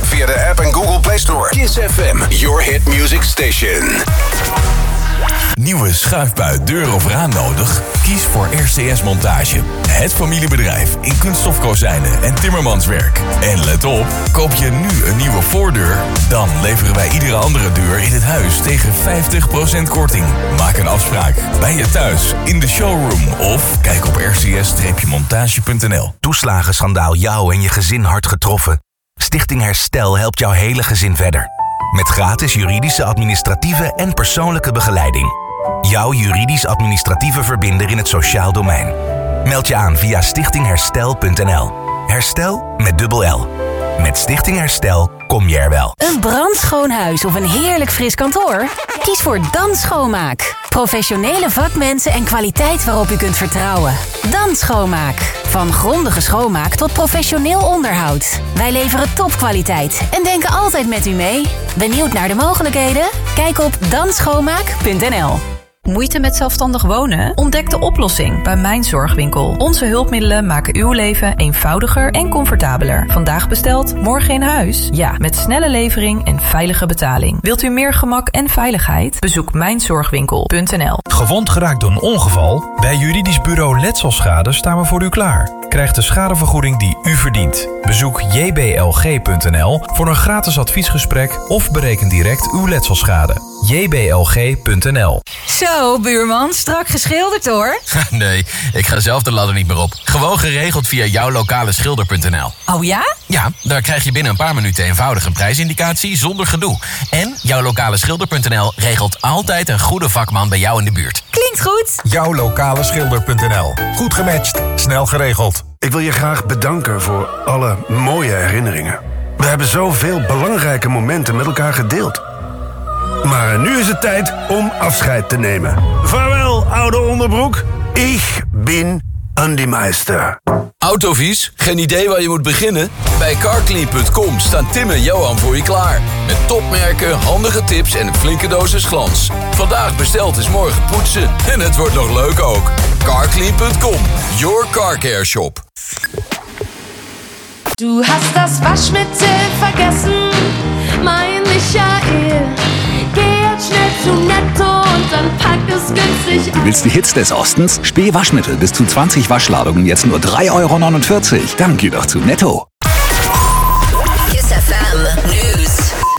via de app en Google Play Store. Kiss FM, your hit music station. Nieuwe schuifbui, deur of raam nodig? Kies voor RCS Montage. Het familiebedrijf in kunststofkozijnen en timmermanswerk. En let op, koop je nu een nieuwe voordeur? Dan leveren wij iedere andere deur in het huis tegen 50% korting. Maak een afspraak bij je thuis, in de showroom of kijk op rcs-montage.nl. Toeslagenschandaal jou en je gezin hard getroffen? Stichting Herstel helpt jouw hele gezin verder. Met gratis juridische, administratieve en persoonlijke begeleiding. Jouw juridisch-administratieve verbinder in het sociaal domein. Meld je aan via stichtingherstel.nl. Herstel met dubbel L. Met Stichting Herstel kom je er wel. Een brandschoon huis of een heerlijk fris kantoor? Kies voor Dan Schoonmaak. Professionele vakmensen en kwaliteit waarop u kunt vertrouwen. Dan Schoonmaak. Van grondige schoonmaak tot professioneel onderhoud. Wij leveren topkwaliteit en denken altijd met u mee. Benieuwd naar de mogelijkheden? Kijk op danschoonmaak.nl. Moeite met zelfstandig wonen? Ontdek de oplossing bij Mijn Zorgwinkel. Onze hulpmiddelen maken uw leven eenvoudiger en comfortabeler. Vandaag besteld, morgen in huis? Ja, met snelle levering en veilige betaling. Wilt u meer gemak en veiligheid? Bezoek mijnzorgwinkel.nl. Gewond geraakt door een ongeval? Bij juridisch bureau Letselschade staan we voor u klaar. Krijg de schadevergoeding die u verdient. Bezoek jblg.nl voor een gratis adviesgesprek of bereken direct uw letselschade. jblg.nl. Zo, buurman, strak geschilderd hoor. Nee, ik ga zelf de ladder niet meer op. Gewoon geregeld via jouwlokaleschilder.nl. Oh ja? Ja, daar krijg je binnen een paar minuten eenvoudig een prijsindicatie zonder gedoe. En jouwlokaleschilder.nl regelt altijd een goede vakman bij jou in de buurt. Klinkt goed. Jouwlokaleschilder.nl. Goed gematcht, snel geregeld. Ik wil je graag bedanken voor alle mooie herinneringen. We hebben zoveel belangrijke momenten met elkaar gedeeld. Maar nu is het tijd om afscheid te nemen. Vaarwel, oude onderbroek. Ik ben Andy Meister. Autovies? Geen idee waar je moet beginnen? Bij carclean.com staan Tim en Johan voor je klaar. Met topmerken, handige tips en een flinke dosis glans. Vandaag besteld is morgen poetsen. En het wordt nog leuk ook. Carclean.com, your car care shop. Du hast das Waschmittel vergessen, mein Michael. Geh jetzt schnell zu Netto und dann pack es günstig. Du willst die Hits des Ostens? Späh Waschmittel bis zu 20 Waschladungen jetzt nur 3,49 €. Dann geh doch zu Netto. Kiss FM News.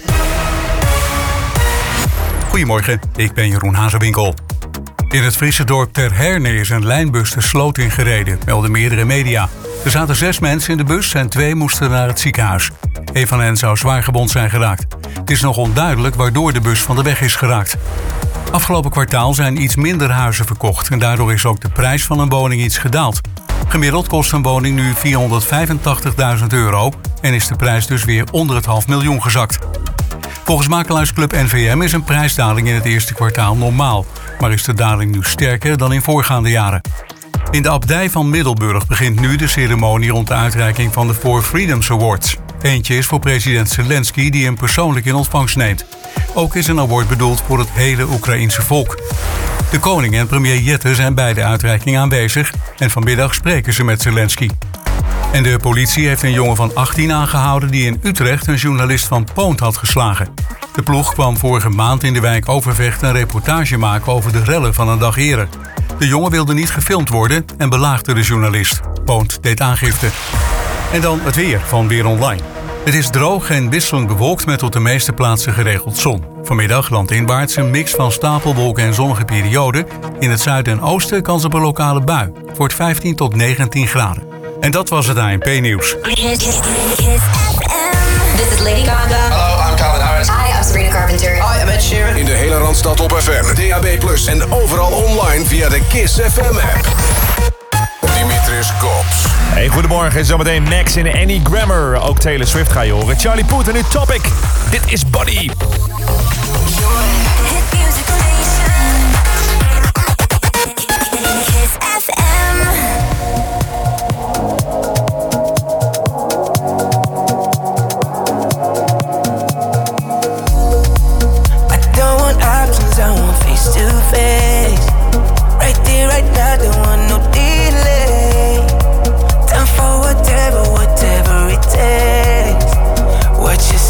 Goedemorgen, ik ben Jeroen Hazewinkel. In het Friese dorp Ter Herne is een lijnbus de sloot ingereden, melden meerdere media. Er zaten 6 mensen in de bus en 2 moesten naar het ziekenhuis. Een van hen zou zwaar gewond zijn geraakt. Het is nog onduidelijk waardoor de bus van de weg is geraakt. Afgelopen kwartaal zijn iets minder huizen verkocht en daardoor is ook de prijs van een woning iets gedaald. Gemiddeld kost een woning nu €485.000 en is de prijs dus weer onder het $500.000 gezakt. Volgens makelaarsclub NVM is een prijsdaling in het eerste kwartaal normaal, maar is de daling nu sterker dan in voorgaande jaren. In de abdij van Middelburg begint nu de ceremonie rond de uitreiking van de Four Freedoms Awards. Eentje is voor president Zelensky die hem persoonlijk in ontvangst neemt. Ook is een award bedoeld voor het hele Oekraïense volk. De koning en premier Jette zijn bij de uitreiking aanwezig en vanmiddag spreken ze met Zelensky. En de politie heeft een jongen van 18 aangehouden die in Utrecht een journalist van Poont had geslagen. De ploeg kwam vorige maand in de wijk Overvecht een reportage maken over de rellen van een dag eerder. De jongen wilde niet gefilmd worden en belaagde de journalist. Poont deed aangifte. En dan het weer van Weer Online. Het is droog en wisselend bewolkt met op de meeste plaatsen geregeld zon. Vanmiddag landinwaarts een mix van stapelwolken en zonnige perioden. In het zuiden en oosten kans op een lokale bui. Het wordt 15 tot 19 graden. En dat was het ANP-nieuws. This is Lady Gaga. Hallo, I'm Calvin Harris. Hi, I'm Sabrina Carpenter. Hi, I'm Ed Sheeran. In de hele Randstad op FM, DAB+, en overal online via de Kiss FM-app. Dimitris Kops. Hey, goedemorgen. Zometeen Max in Any Grammar. Ook Taylor Swift ga je horen. Charlie Puth en nu Topic. Dit is Buddy. What you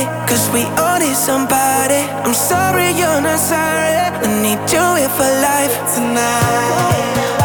cause we all need somebody. I'm sorry you're not sorry. I need you here for life tonight.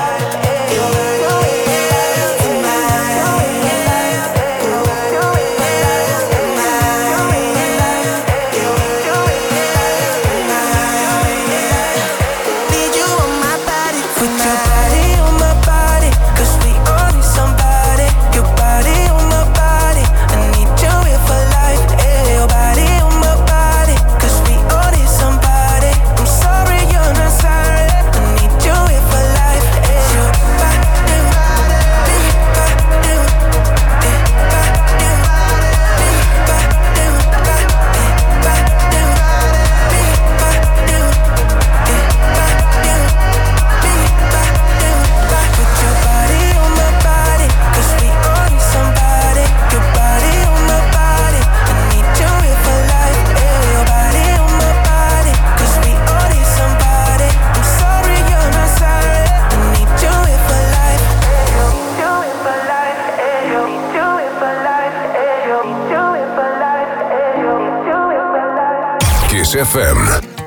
FM.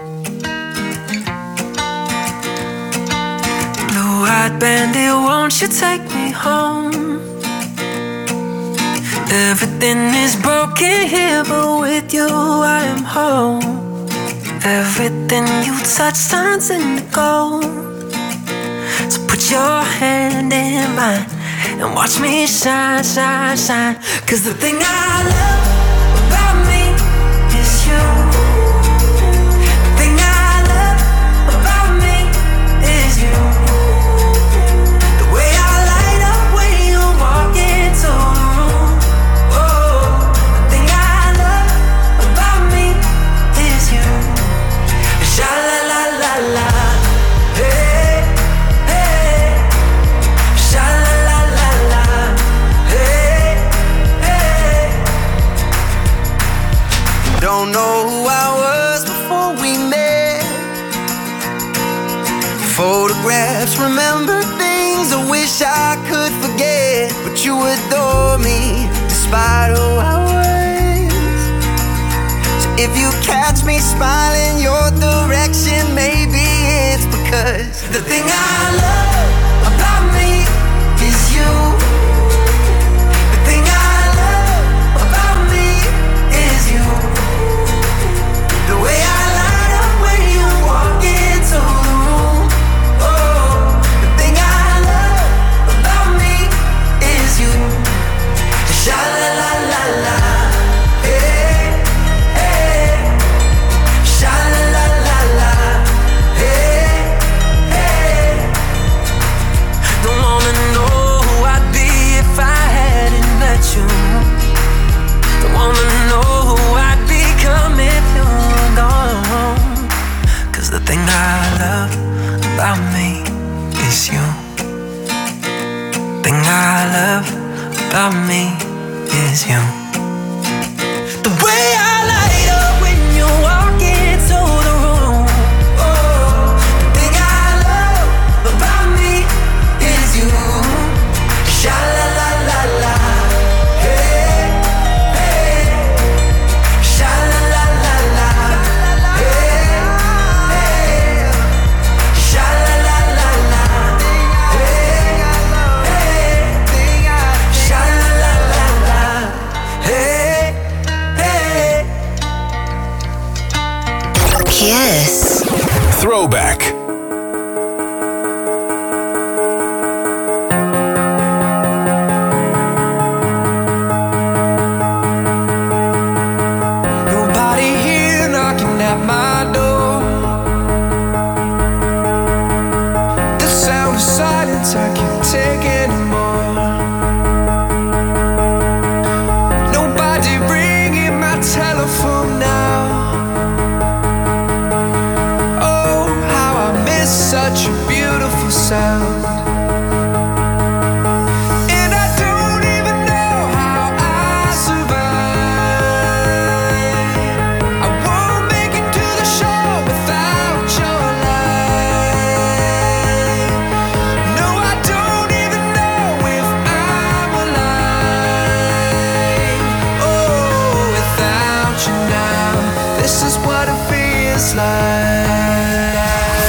Blue-eyed bandit, won't you take me home? Everything is broken here, but with you I am home. Everything you touch turns into gold. So put your hand in mine and watch me shine, shine, shine. 'Cause the thing I love about me is you. Don't know who I was before we met. Photographs, remember things I wish I could forget. But you adore me despite who I was. So if you catch me smiling your direction, maybe it's because the thing I love about me is you. The thing I love about me is you. The way I light up when you walk into the room. Oh, the thing I love about me is you. Sha-la-la-la-la. Hey, hey. Sha-la-la-la-la. Hey, hey. Don't wanna know who I'd be if I hadn't met you. Don't wanna know who I'd become if you were gone. 'Cause the thing I love about me is you. Thing I love about me is you. The way I light up when you walk into the room. Oh, the thing I love about me is you. Sha-la-la-la-la. Hey, hey. Sha-la-la-la-la. Hey, hey. Sha-la-la-la-la. Hey, hey. Sha-la-la-la-la. Hey, hey. Kiss. Throwback. Nobody here knocking at my door. The sound of silence I can't take anymore. Nobody ringing my telephone now. Oh, how I miss such a beautiful sound. And I don't even know how I survive. I won't make it to the show without your light. No, I don't even know This is what it feels like.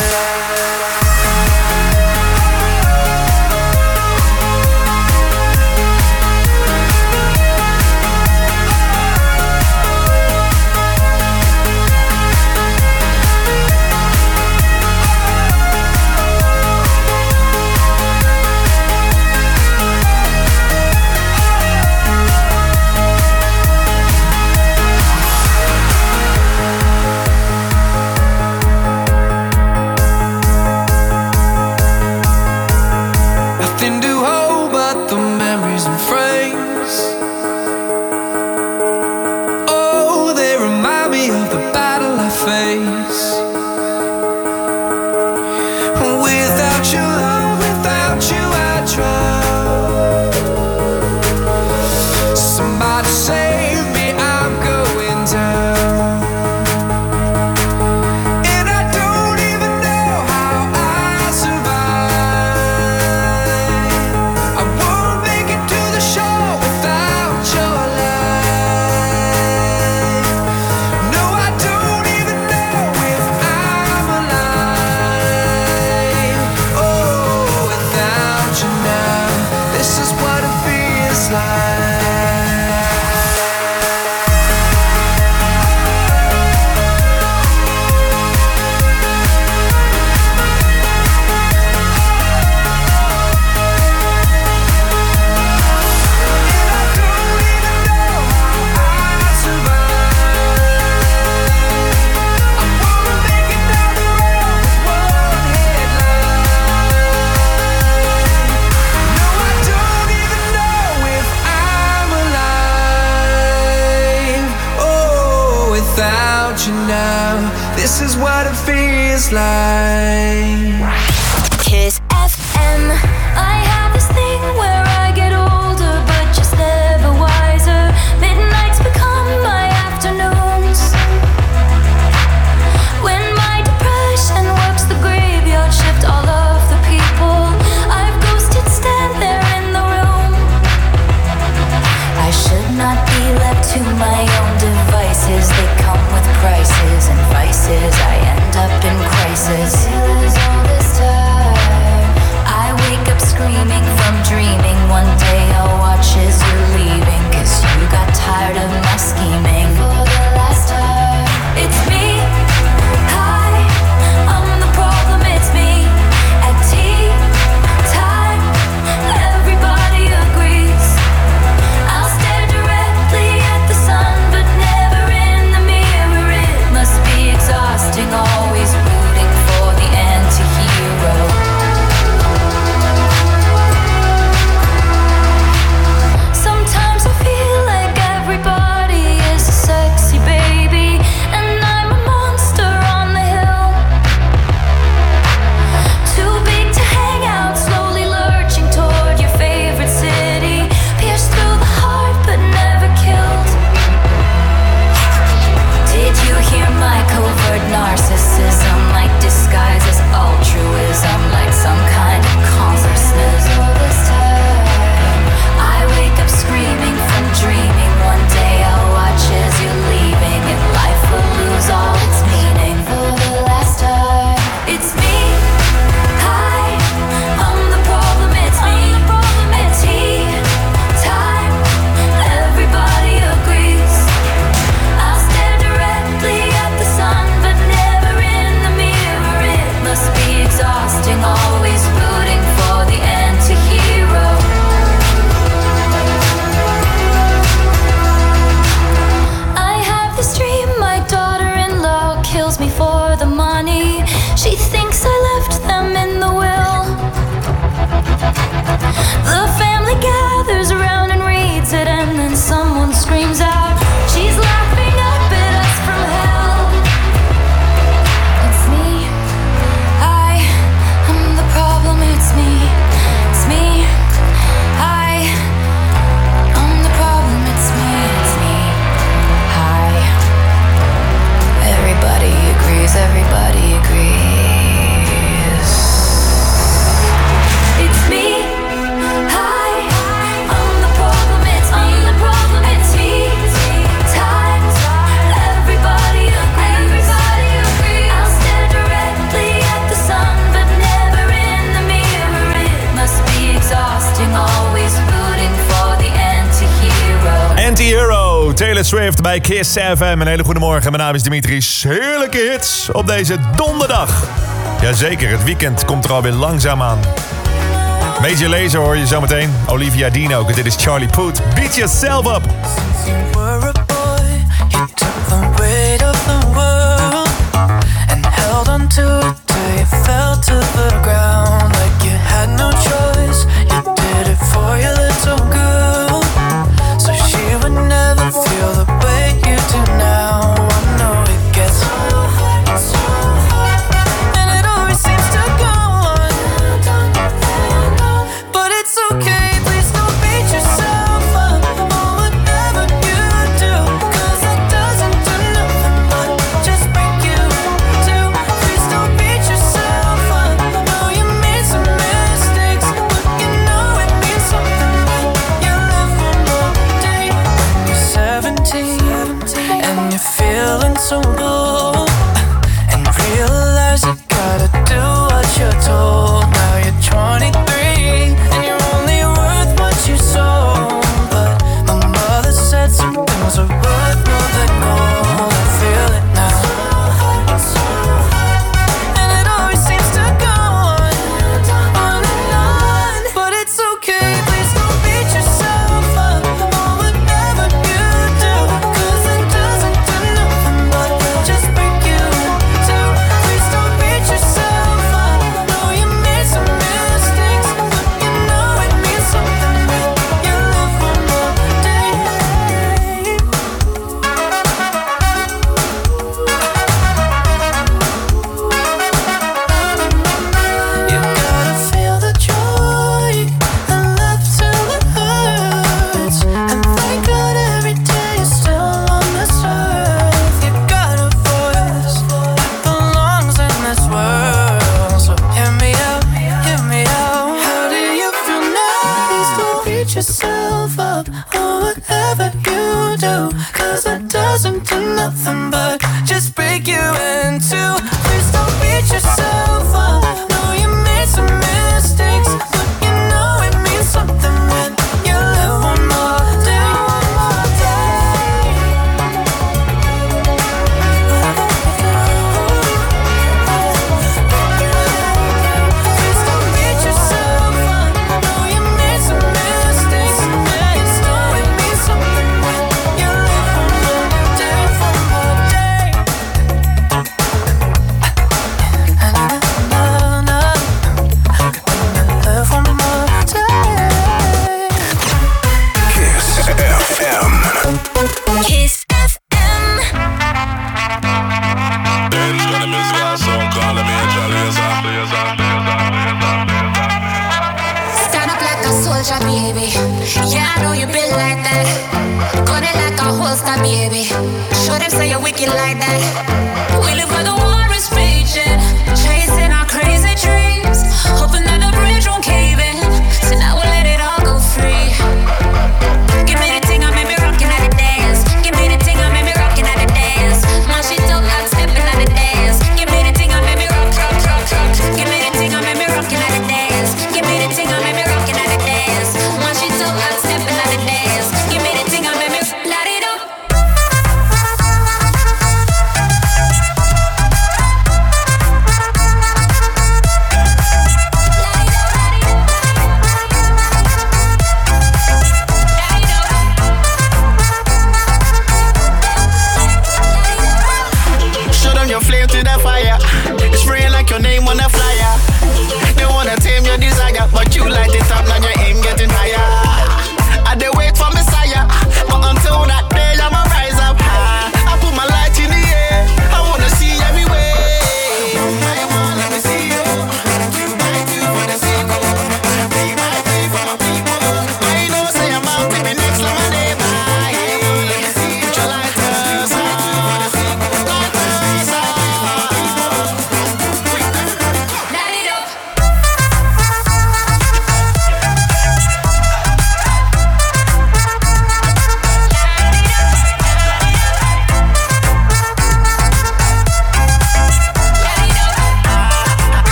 This is what it feels like. Kiss FM. I have this thing where I get older, but just never wiser. Midnights become my afternoons. When my depression works the graveyard shift, all of the people I've ghosted stand there in the room. I should not be left to my own devices. They come with prices and vices. I end up in crisis. All this time. Swift bij Kiss FM. Een hele goede morgen. Mijn naam is Dimitris. Heerlijke hits op deze donderdag. Jazeker, het weekend komt er alweer langzaam aan. Major Lazer hoor je zometeen. Olivia Dean ook. Dit is Charlie Puth. Beat yourself up. You were a boy, you took the weight of the world and held on to it till you fell to the ground like you had no choice. You did it for your little girl, so she would never feel the way you do now. I know it gets so hard, and it always seems to go on, but it's okay. Please don't beat yourself up or whatever you do, 'cause it doesn't do nothing but just break you too. Please don't beat yourself up. Know you made some mistakes, but you know it means something when you live one more day. You're 17 and you're feeling so bold, and realize you gotta do what you're told. Now you're 23 and you're only worth what you sold, but my mother said some things are worth more than gold. I feel it now, and it always seems to go on and on, but it's okay. Please don't beat yourself up or whatever you do, 'cause it doesn't do nothing but just break you too. Please don't beat yourself up. Know you made some mistakes, but you know it means something when you live one more day. You gotta feel the joy and laugh till it hurts, and thank God every day you're still on this earth. You got a voice that belongs in this world, so hear me out, hear me out. How do you feel now? Please don't beat yourself up or whatever you do, 'cause it doesn't do nothing but just break you in two. Please don't beat yourself up. Know you made some mistakes, but you know it means something when you live one more day. Please don't beat yourself up. Know you made some mistakes, but you know it means something when you live one more day, one more day. Live one more day. Kiss FM. Kiss FM. Stand up like a soldier, baby. Yeah, I know you been like that. Gun it like a holster, baby. Show them say you're wicked like that. We live where the war is raging, chasing our crazy dreams, hoping that the bridge won't cave in. So now we'll let it all go free. Give me the thing, I made me rockin' at the dance. Give me the thing, I made me rockin' at the dance. My shit don't like stepping at the dance. Give me the thing, I made me rock, rock, rock, rock. Give me the thing, I made me rockin' at the dance. Give me the thing, I made me rockin' at the dance. My shit don't like stepping at the dance. Give me the thing, I made me light it up.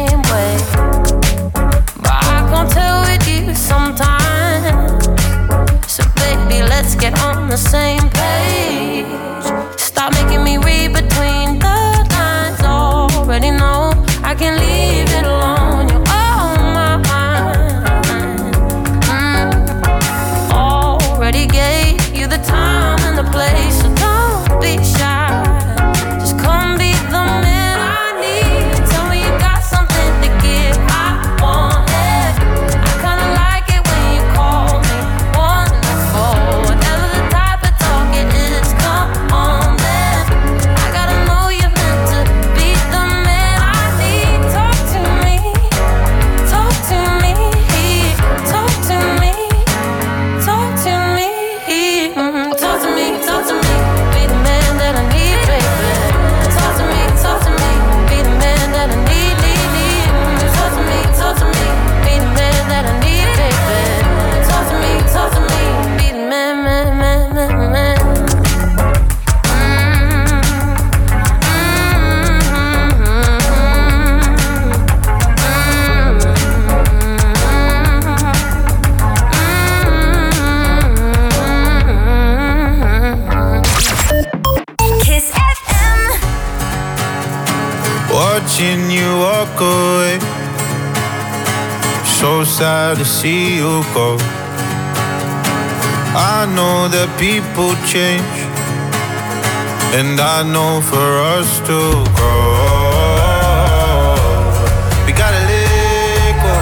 same way. But I can't tell with you sometimes. So baby, let's get on the same page. Stop making me read between the lines. Already know I can leave it alone. You're on my mind. Already gave you the time and the place, so don't be shy. Just come be the man I need. Tell me you got something to give. I want it. I kinda like it when you call me wonderful. Whatever the type of talk it is, come on then. I gotta know you're meant to be the man I need. Talk to me, talk to me, talk to me, talk to me, talk to me, talk to me. Be the man that I need, baby. Talk to me, be the man that I need, need. Talk to me, be the man that I need, baby. Talk to me, be the man, man. Kiss FM. Watching you walk away, so sad to see you go. I know that people change, and I know for us to grow, we gotta let go.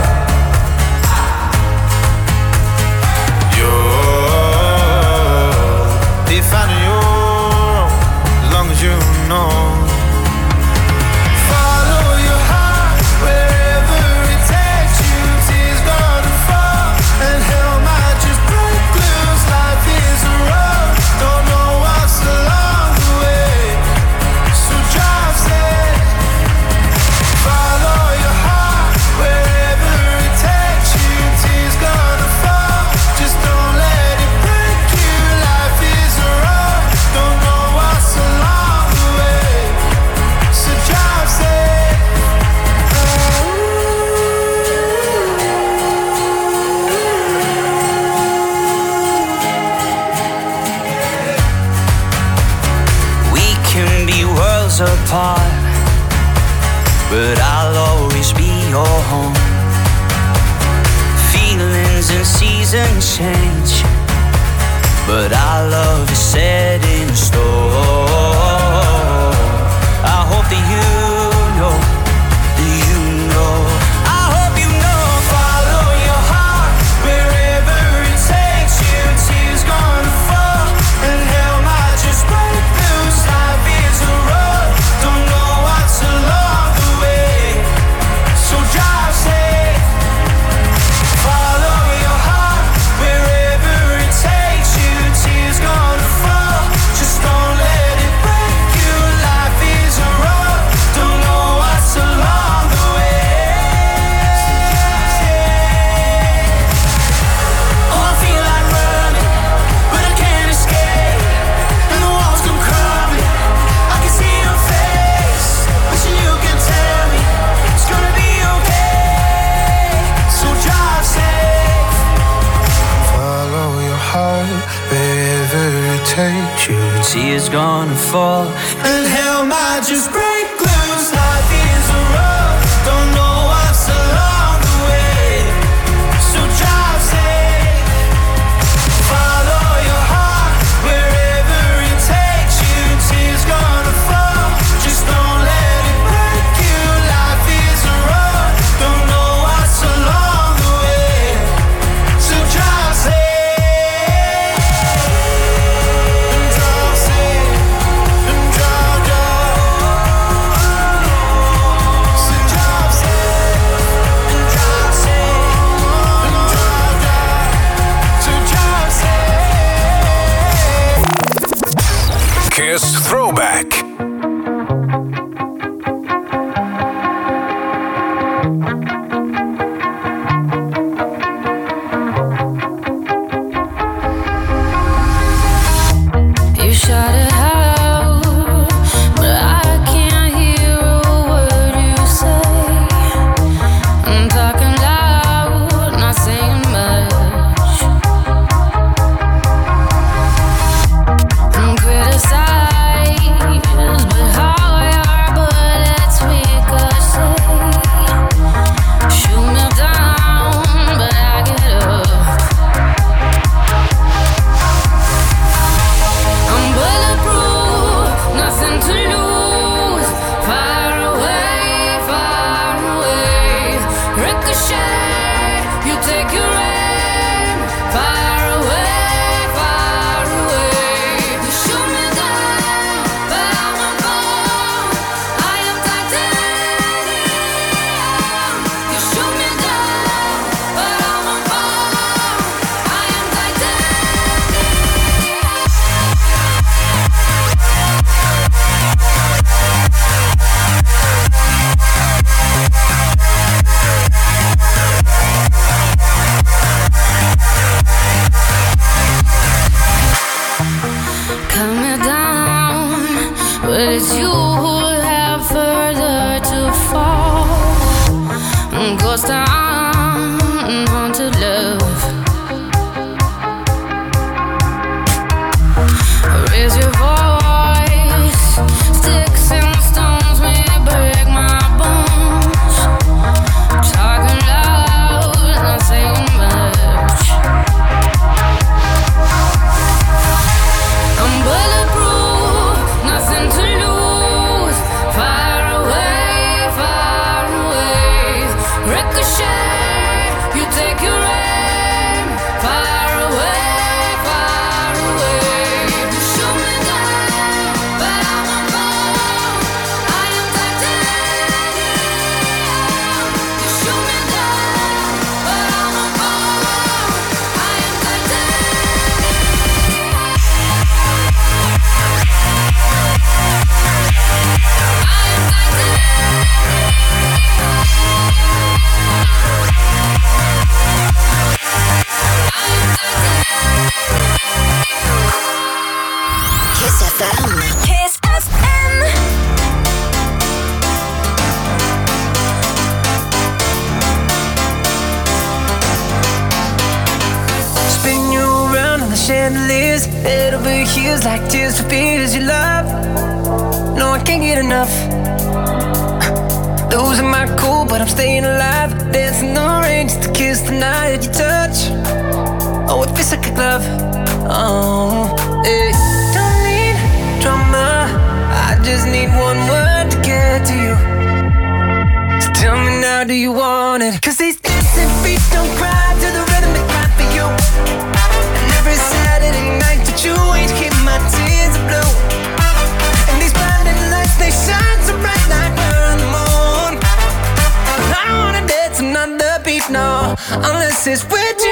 You'll be finding your own, as long as you know. Apart, but I'll always be your home. Feelings and seasons change, but our love is set in stone. I hope that you know, I hope you know. Follow your heart wherever it takes you. Tears gonna fall and hell might just break loose. Life is a road, don't know what's along the way, so drive safe. Follow your heart wherever it takes you. Tears gonna fall, just don't let it break you. Life is a road, don't know what's along the way. Oh, I feel like running, but I can't escape, and the walls come crumbling. I can see your face, wishing you could tell me it's gonna be okay, so drive safe. Follow your heart wherever it takes you. Tears gonna fall And hell might just break loose. Life is a road, don't know what's along the way, so drive safe. Follow your heart wherever it takes you. Tears gonna fall, just don't let it break you. Life is a road, don't know what's along the way, so drive safe. And drive safe, and drive, so drive safe, and drive safe, and drive, so drive safe. Kiss Throwback. You shout it out, but I can't hear a word you say. Ricochet, you take your aim far away, far away. You shoot me down, but I won't fall. I am titanium. You shoot me down, but I won't fall. I am cut me down, but it's you who have further to fall. Ghost town, haunted love. Raise your voice, sticks and stones may break my bones. Talking loud, not saying much. I'm bulletproof, nothing to lose. Far away, far away. Ricochet, you take your aim. Far away, far away. You shoot me down, but I won't fall. I am titanium. You shoot me down, but I won't fall. I am Kiss FM. Kiss FM. Spin you around on the chandeliers, head over heels like tears for fears you love. No, I can't get enough. Losing my cool, but I'm staying alive. Dancing the rain just to kiss the night that you touch. Oh, it feels like a glove. Oh, hey. Don't need drama, I just need one word to get to you. So tell me now, do you want it? 'Cause these dancing feet don't cry to the rhythm they cry for you. And every Saturday night that you ain't keep my tears are blue. And these blinding lights, they shine so bright like we're on the moon. But I don't wanna dance another beat, no, unless it's with you.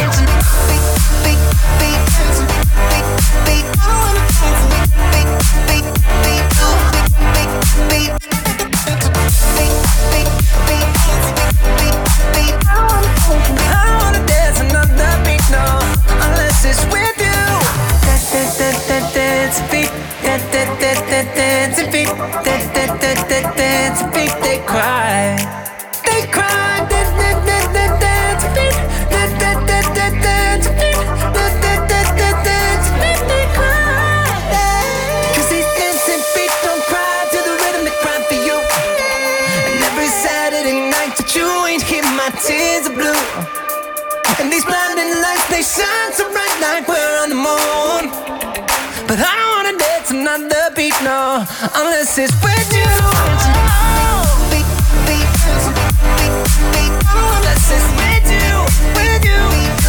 I wanna dance another beat, no, unless it's with you. Dance a beat, dance a beat, dance a beat. They cry, they cry. Dance a beat, dance a beat, dance a beat. They cry. 'Cause these dancing feet don't cry to the rhythm they cry for you. And every Saturday night that you ain't keep my tears are blue. And these blinding lights, they shine so bright like we're on the moon. But I don't wanna dance another beat, no, unless it's with you. Unless it's with you, with you.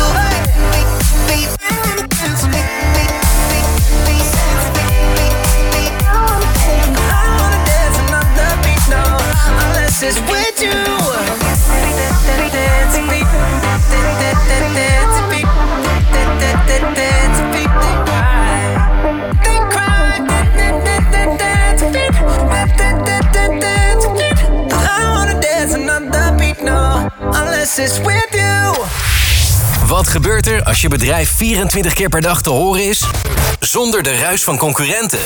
I don't wanna dance another beat, no, unless it's with you. Dance a beat, dance a beat, dance a beat. They cry, dance a beat, dance a beat. I wanna dance another beat, no, unless it's with you. Wat gebeurt er als je bedrijf 24 keer per dag te horen is, zonder de ruis van concurrenten?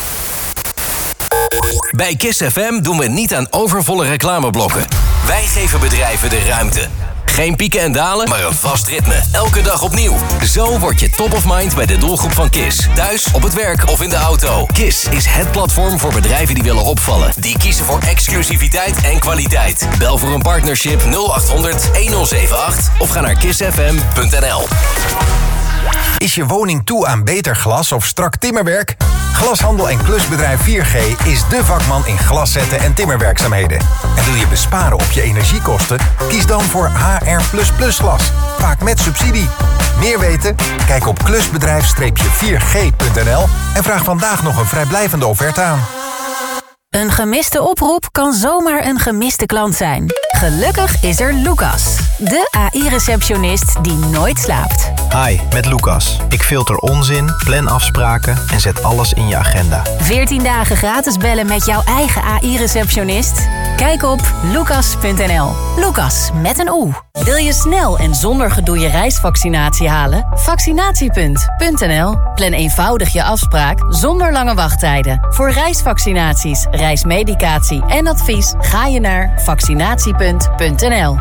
Bij Kiss FM doen we niet aan overvolle reclameblokken. Wij geven bedrijven de ruimte. Geen pieken en dalen, maar een vast ritme. Elke dag opnieuw. Zo word je top of mind bij de doelgroep van Kiss. Thuis, op het werk of in de auto. Kiss is het platform voor bedrijven die willen opvallen. Die kiezen voor exclusiviteit en kwaliteit. Bel voor een partnership 0800 1078 of ga naar kissfm.nl. Is je woning toe aan beter glas of strak timmerwerk? Glashandel en klusbedrijf 4G is dé vakman in glaszetten en timmerwerkzaamheden. En wil je besparen op je energiekosten? Kies dan voor HR++ glas, vaak met subsidie. Meer weten? Kijk op klusbedrijf-4g.nl en vraag vandaag nog een vrijblijvende offerte aan. Een gemiste oproep kan zomaar een gemiste klant zijn. Gelukkig is er Lucas, de AI-receptionist die nooit slaapt. Hi, met Lucas. Ik filter onzin, plan afspraken en zet alles in je agenda. 14 dagen gratis bellen met jouw eigen AI-receptionist? Kijk op lucas.nl. Lucas met een O. Wil je snel en zonder gedoe je reisvaccinatie halen? Vaccinatiepunt.nl. Plan eenvoudig je afspraak zonder lange wachttijden. Voor reisvaccinaties, reismedicatie en advies ga je naar vaccinatiepunt.nl.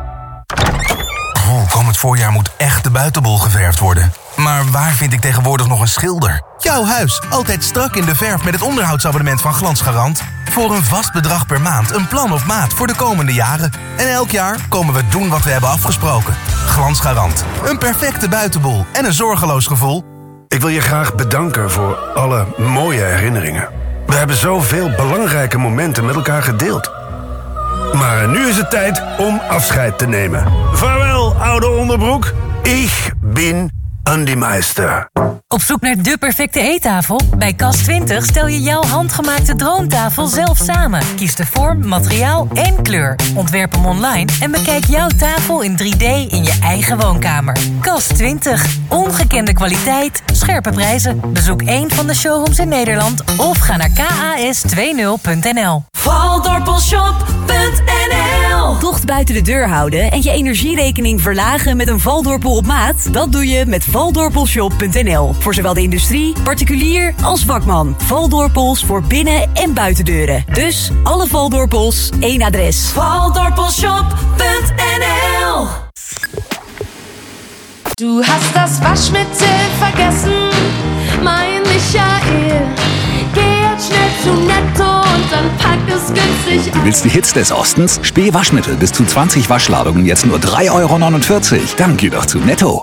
Komend voorjaar moet echt de buitenbol geverfd worden. Maar waar vind ik tegenwoordig nog een schilder? Jouw huis, altijd strak in de verf met het onderhoudsabonnement van Glansgarant. Voor een vast bedrag per maand, een plan op maat voor de komende jaren. En elk jaar komen we doen wat we hebben afgesproken. Glansgarant, een perfecte buitenbol en een zorgeloos gevoel. Ik wil je graag bedanken voor alle mooie herinneringen. We hebben zoveel belangrijke momenten met elkaar gedeeld. Maar nu is het tijd om afscheid te nemen. Vaarwel, oude onderbroek. Ik ben Andy Meister. Op zoek naar de perfecte eettafel? Bij Cas20 stel je jouw handgemaakte droomtafel zelf samen. Kies de vorm, materiaal en kleur. Ontwerp hem online en bekijk jouw tafel in 3D in je eigen woonkamer. Cas20. Ongekende kwaliteit, scherpe prijzen. Bezoek een van de showrooms in Nederland of ga naar kas20.nl. Valdorpelshop.nl. Tocht buiten de deur houden en je energierekening verlagen met een Valdorpel op maat? Dat doe je met Valdorpelshop.nl. Voor zowel de industrie, particulier als vakman. Valdorpels voor binnen- en buitendeuren. Dus alle Valdorpels, één adres. Valdorpelshop.nl. Du hast das Waschmittel vergessen, mein Michael. Geh jetzt schnell zu Netto und dann pack es günstig Du willst die Hits des Ostens? Spülwaschmittel bis zu 20 Waschladungen jetzt nur 3,49 €. Dann geh doch zu Netto.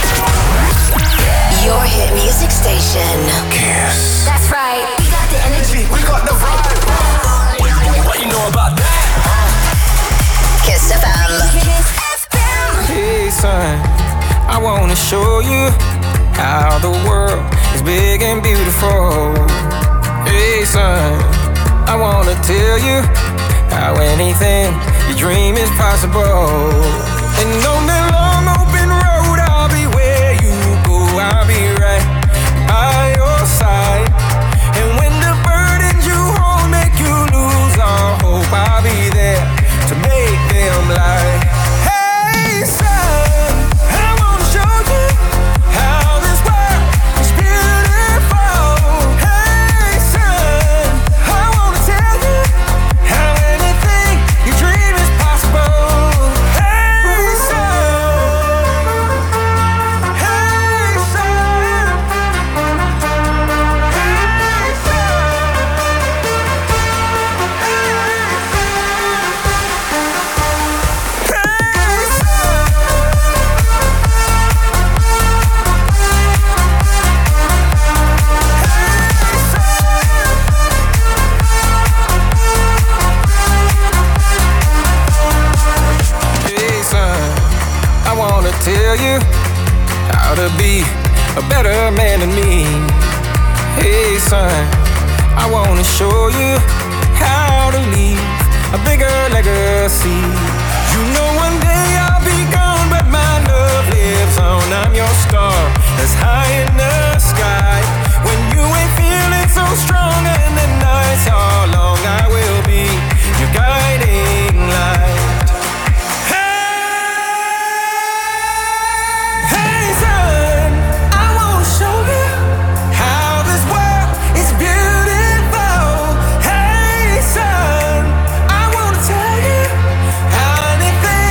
Your hit music station. Kiss. That's right. We got the energy. We got the vibe. What you know about that? Kiss FM. Hey son, I wanna show you how the world is big and beautiful. Hey son, I wanna tell you how anything you dream is possible. And on that long open road, I'll be where you go. I'll be right by your side. And when the burdens you hold make you lose all hope, I'll be there to make them lie. Hey son, I wanna show you how this world is beautiful. Hey son, I wanna tell you how anything you dream is possible. Hey son, hey son, hey Hey son, I wanna tell you how to be a better man than me. Hey son, I wanna show you how to leave a bigger legacy. You know one day I'll be gone, but my love lives on. I'm your star that's high in the sky. When you ain't feeling so strong and the nights are long, I will be your guiding light. Hey son, I wanna show you how this world is beautiful. Hey son, I wanna tell you how anything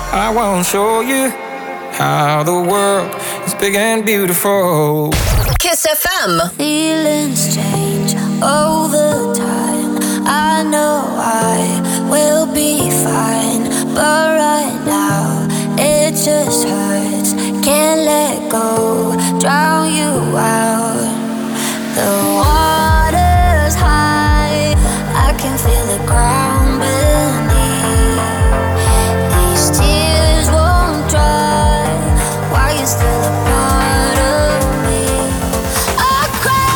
I wanna show you how the world is big and beautiful. Kiss FM. Feelings change all the time. I know I will be fine, but right now it just hurts. Can't let go, drown you out. The water's high, I can feel the ground beneath. These tears won't dry while you're still a part of me. I cry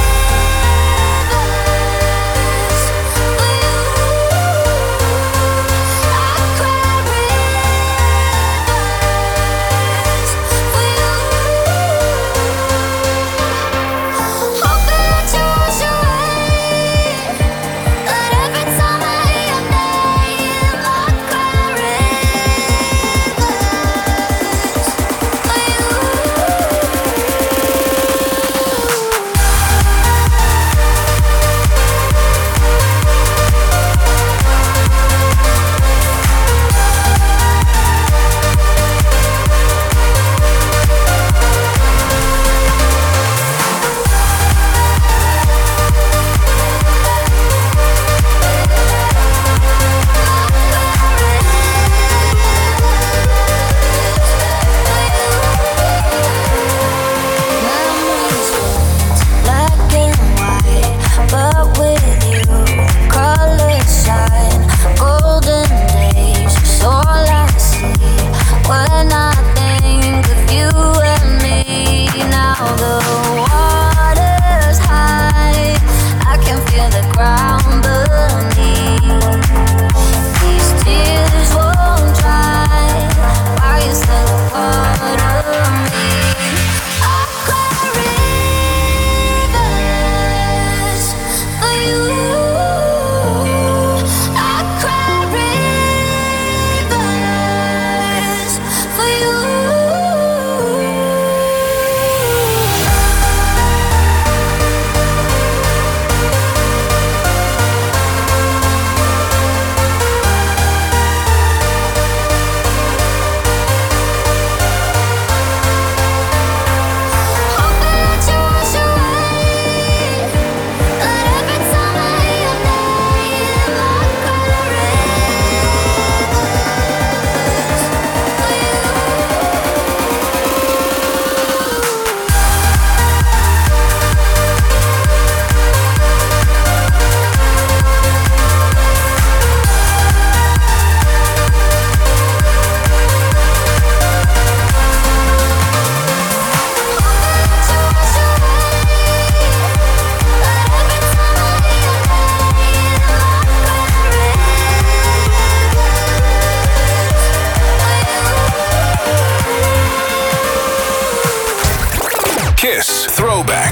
rivers for you. I cry rivers for you. Hoping that you wash away, but every time I hear your name, I cry rivers for you. Memories black and white, but with you, colors shine. Golden days, is all I see when I think of you and me. Now the water's high, I can feel the ground beneath. These tears won't dry while you're still a part of me. I cry rivers for you. I cry rivers for you. Hoping that you wash away, but every time I hear your name, I cry Kiss Throwback.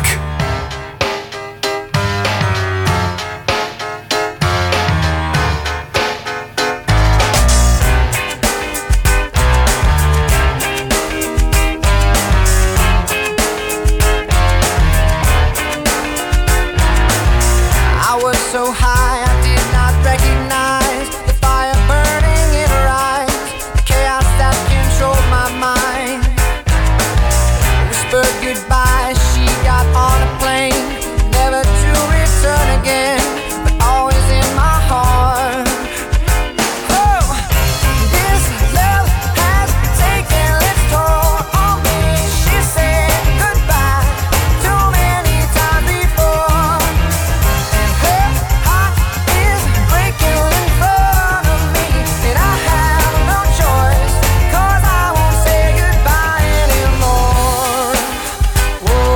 I was so high I did not recognize the fire burning in her eyes, the chaos that controlled my mind. Whispered goodbye, she got on a plane, never to return again, but always in my heart. Oh, this love has taken its toll on me. She said goodbye too many times before, and her heart is breaking in front of me, and I have no choice, 'cause I won't say goodbye anymore. Whoa,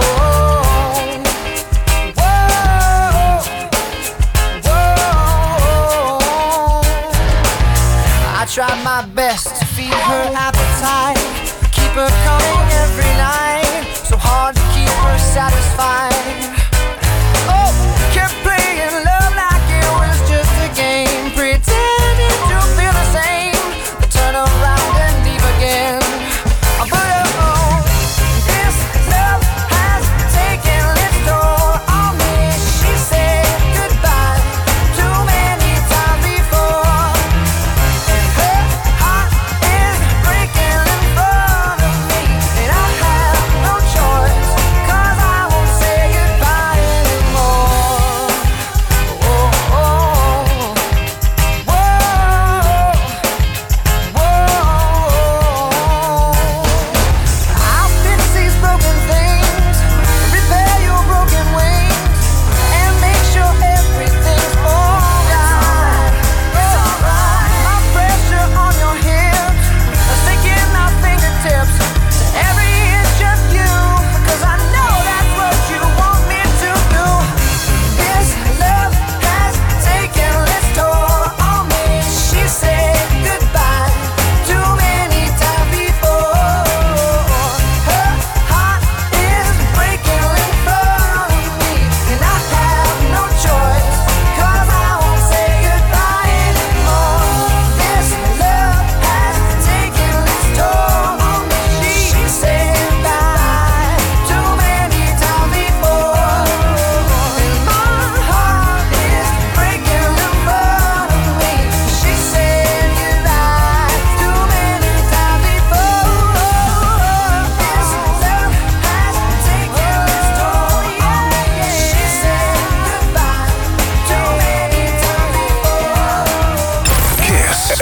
whoa, whoa. I tried my best to feed her appetite, keep her coming every night, so hard to keep her satisfied. Oh, kept playing love like it was just a game, pretending to feel the same, but turn around and leave again. But oh, this love has taken its toll on me. She said goodbye too many times before, and her heart is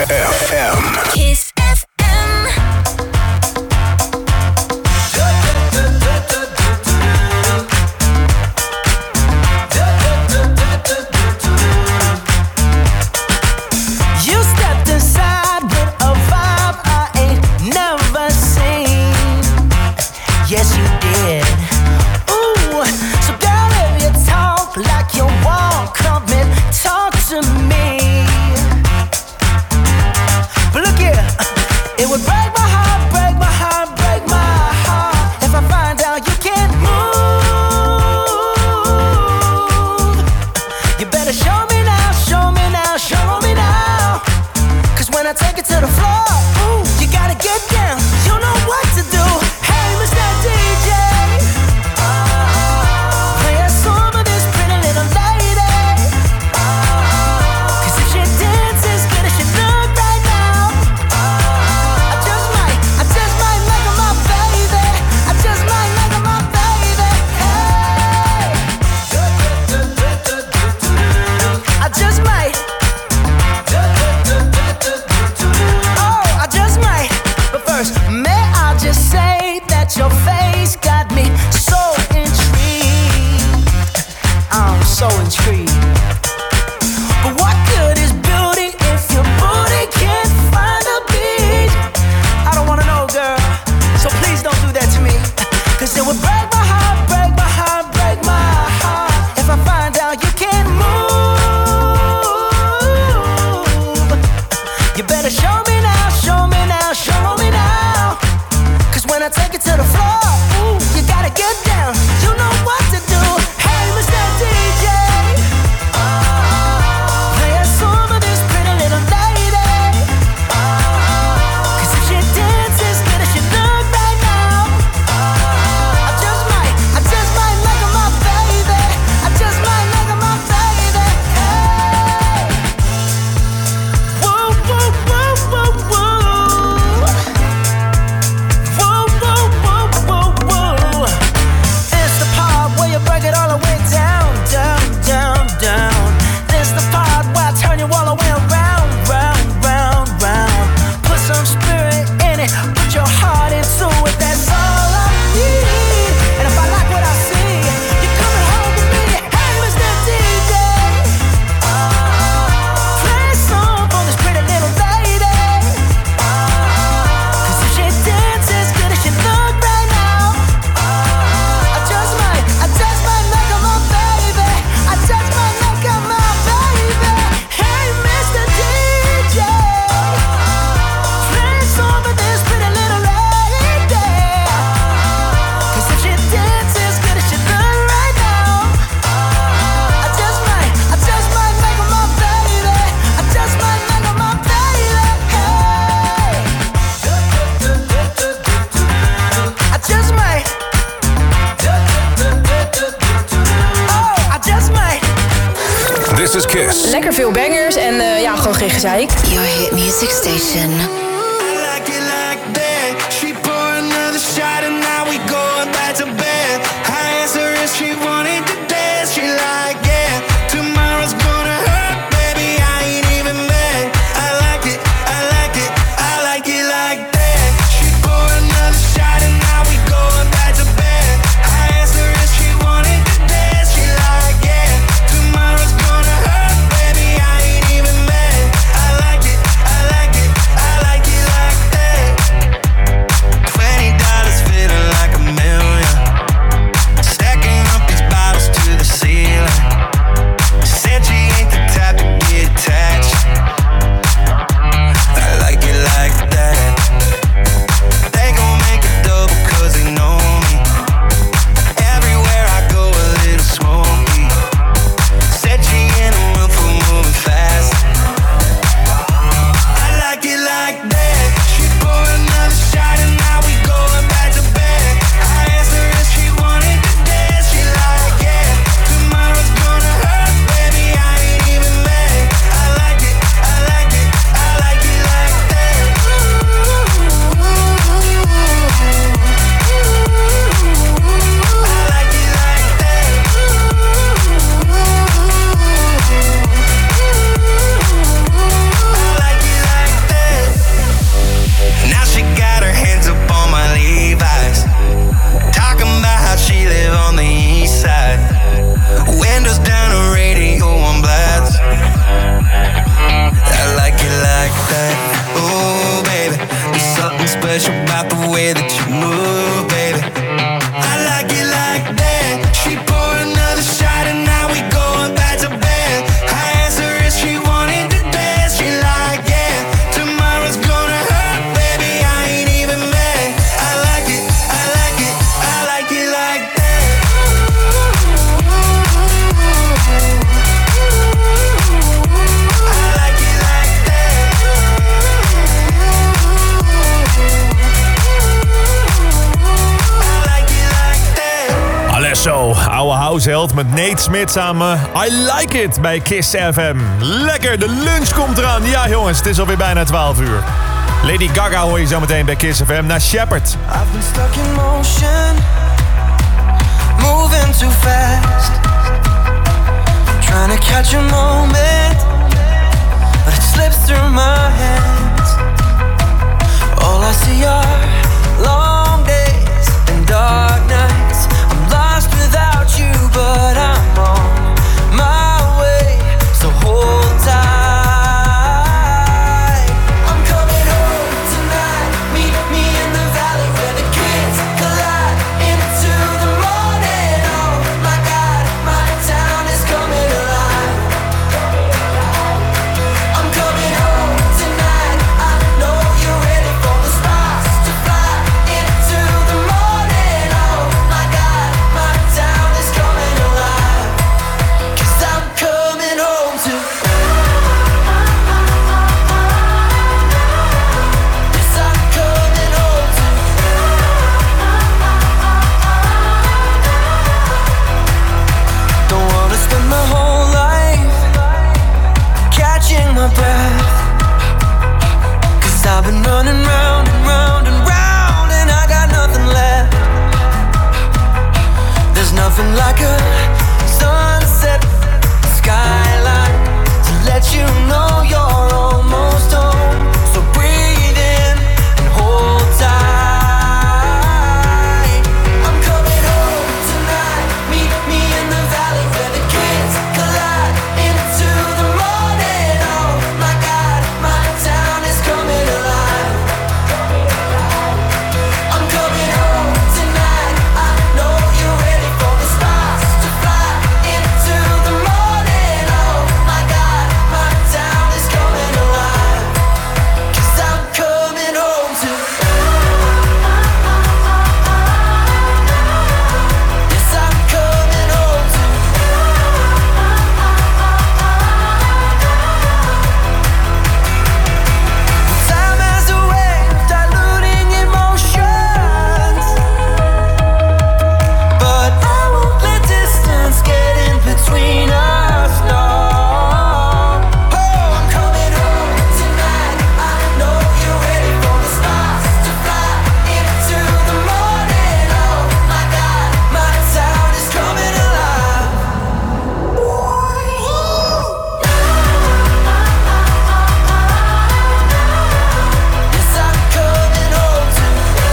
FM. Kiss FM. You stepped inside with a vibe I ain't never seen. Yes, you did. Ooh, so girl, if you talk like you walk, come and talk to me. But look here, it would break my heart, break my heart, break my heart if I find out you can't move. You better show me now, show me now, show me now. Cause when I take it to the floor, ooh, you gotta get down. You know what to do. Hey, Mr. DJ, play a song of this pretty little lady. Cause if she dances good as she look right now, I just might make her my baby. I just might make her my baby. Hey, I just might. Oh, I just might. But first, may I just say that your face got me so intrigued. I'm so intrigued. But what good is beauty if your booty can't find a beat? I don't wanna know, girl. So please don't do that to me. Cause it would break my heart, break my heart, break my heart if I find out you can't move. You better show me now, show me now, show me now. Cause when I take it to the floor, ooh, you gotta get down. You know what to do. Hey, Mr. DJ, play a song of this pretty little lady. Cause if she dances good as she look right now, I just might make her my baby. I just might make her my baby. Hey, woo, woo, woo, woo, woo. Woo, woo, woo, woo, woo. It's the part where you break it all the way down, down, down, down. It's the part where I turn you all the way around, round, round, round. Put some spirit in it, put your heart into it. That's all I need. And if I like what I see, you're coming home with me. Hey, Mr. DJ, play a song for this pretty little lady. Cause if she dances good as she look right now, I just might make her my baby. I just might make her my baby. Hey, Mr. DJ, play a song for this pretty little lady. Cause if she dances good as she look right now, I just might make her my baby. I just might make her my baby. Hey, I just might. Oh, I just might. This is Kiss. Lekker veel bangers en ja, gewoon geen gezeik. Your hit music station. Like it like that. She pour another shot and now we going back to bed. I asked her if she wanted to dance. She like, yeah. Tomorrow's gonna hurt, baby. I ain't even mad. I like it, I like it, I like it like that. She pour another shot and now we going back to bed. I asked her if she wanted to dance. She like, yeah. Tomorrow's gonna hurt, baby. I ain't even mad. I like it, I like it, I like oude househeld met Nate Smith samen. I Like It bij Kiss FM. Lekker, de lunch komt eraan. Ja jongens, het is alweer bijna 12 uur. Lady Gaga hoor je zo meteen bij Kiss FM naar Shepherd. I've been stuck in motion, moving too fast, trying to catch a moment, but it slips through my hands. All I see are long days and dark nights. I'm lost without you, but I'm on my way, so hold tight. I'm coming home tonight, meet me in the valley where the kids collide into the morning. Oh my God, my town is coming alive. I'm coming home tonight, I know you're ready for the stars to fly into the morning. Oh my God, my town is coming alive. 'Cause I'm coming home to. Yes, I'm coming home to. Don't wanna spend my whole life catching my breath, 'cause I've been running round and round and round, and I got nothing left. There's nothing like a sunset skyline to let you know you're almost home. So breathe in and hold tight. I'm coming home tonight, meet me in the valley where the kids collide into the morning. Oh my God, my town is coming alive. I'm coming home tonight, I know you're ready for the stars to fly into the morning. Oh my God, my town is coming alive. 'Cause I'm coming home to. Yes, I'm coming home to. Time has a way of diluting emotions, but I won't let distance get in between us, no. Oh, I'm coming home tonight, I know you're ready for the stars to fly into the morning. Oh my God, my town is coming alive. Yes, I'm coming home to.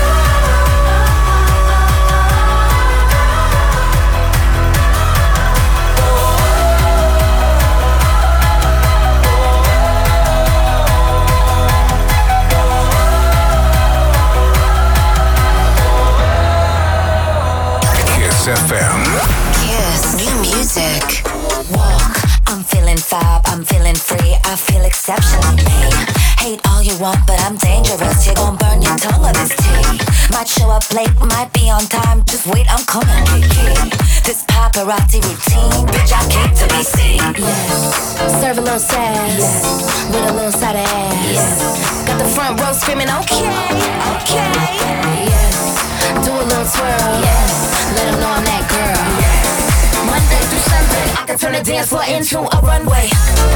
Kiss FM. Kiss. New music. Walk. I'm feeling vibe. I'm feeling free. I feel exceptionally me. Hate all you want, but I'm dangerous. You're gonna burn your tongue on this tea. Might show up late, might be on time. Just wait, I'm coming. This paparazzi routine, bitch, I came to be seen. Yes. Serve a little sass. Yes. With a little side of ass. Yes. Got the front row screaming, okay, okay. Yes. Do a little twirl. Yes. Let them know I'm that girl. Yes. Monday through Sunday, I can turn the dance floor into a runway.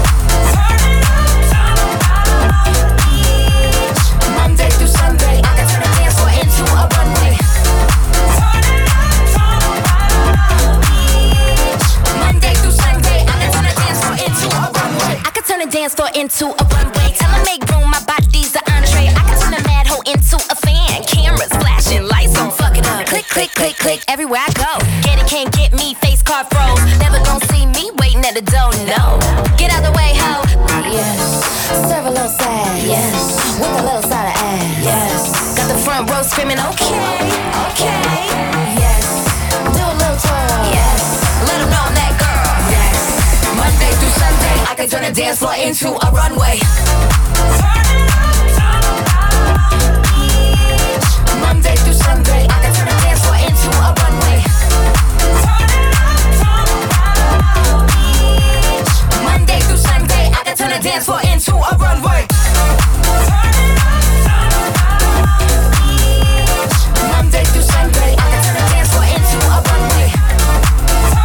Monday through Sunday, I can turn the dance floor into a runway. Monday through Sunday, I can turn the dance floor into a runway. I can turn the dance floor into a runway. Tell 'em make room, my body's an entree. I can turn a mad hoe into a fan. Cameras flashing, lights on, fuck it up. Click, click, click, click, everywhere I go. Get it, can't get me, face card froze. Never gon' see me waiting at the door, no. Get out the way, ho. Yes. Serve a little sad. Yes. With a little side of ass. Yes. Got the front row screaming, okay, okay. Yes. Do a little twirl. Yes. Let 'em know I'm that girl. Yes. Monday through Sunday, I can turn the dance floor into a runway. Monday through Sunday, I can turn the dance floor into a runway. Monday through Sunday, I can turn the dance floor into a runway. Monday through Sunday, I can turn the dance floor into a runway.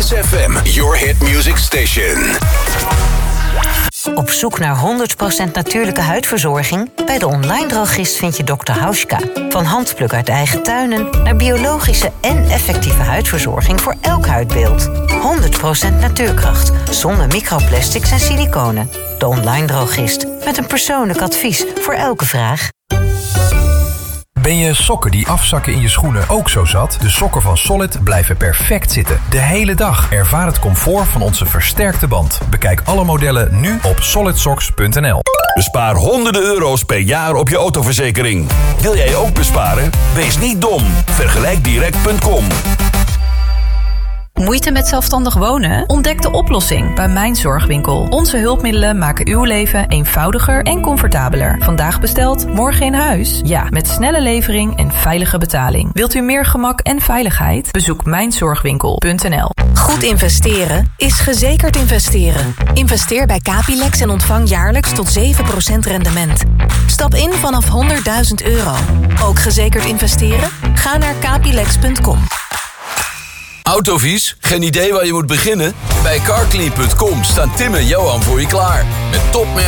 Kiss FM, your hit music station. Op zoek naar 100% natuurlijke huidverzorging? Bij de online drogist vind je Dr. Hauschka. Van handpluk uit eigen tuinen naar biologische en effectieve huidverzorging voor elk huidbeeld. 100% natuurkracht, zonder microplastics en siliconen. De online drogist, met een persoonlijk advies voor elke vraag. Ben je sokken die afzakken in je schoenen ook zo zat? De sokken van Solid blijven perfect zitten. De hele dag. Ervaar het comfort van onze versterkte band. Bekijk alle modellen nu op solidsocks.nl. Bespaar honderden euro's per jaar op je autoverzekering. Wil jij ook besparen? Wees niet dom. Vergelijkdirect.com. Moeite met zelfstandig wonen? Ontdek de oplossing bij Mijn Zorgwinkel. Onze hulpmiddelen maken uw leven eenvoudiger en comfortabeler. Vandaag besteld, morgen in huis? Ja, met snelle levering en veilige betaling. Wilt u meer gemak en veiligheid? Bezoek mijnzorgwinkel.nl. Goed investeren is gezekerd investeren. Investeer bij Capilex en ontvang jaarlijks tot 7% rendement. Stap in vanaf €100.000. Ook gezekerd investeren? Ga naar capilex.com. Autovies? Geen idee waar je moet beginnen? Bij carclean.com staan Tim en Johan voor je klaar. Met topmerken